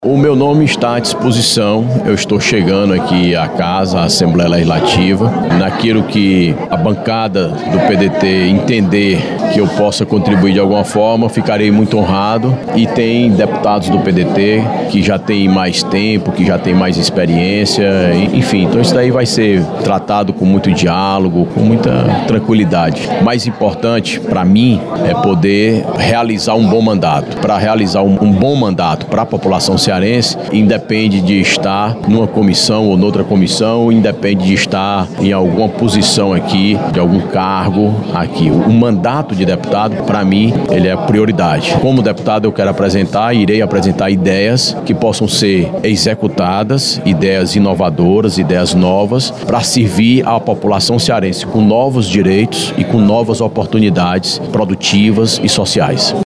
O meu nome está à disposição, eu estou chegando aqui à casa, à Assembleia Legislativa, naquilo que a bancada do PDT entender que eu possa contribuir de alguma forma, ficarei muito honrado. E tem deputados do PDT que já têm mais tempo, que já têm mais experiência, enfim, então isso daí vai ser tratado com muito diálogo, com muita tranquilidade. O mais importante para mim é poder realizar um bom mandato. Para realizar um bom mandato para a população cearense, independe de estar numa comissão ou noutra comissão, independe de estar em alguma posição aqui, de algum cargo aqui. O mandato de deputado, para mim, ele é prioridade. Como deputado, eu quero irei apresentar ideias que possam ser executadas, ideias inovadoras, ideias novas, para servir à população cearense com novos direitos e com novas oportunidades produtivas e sociais.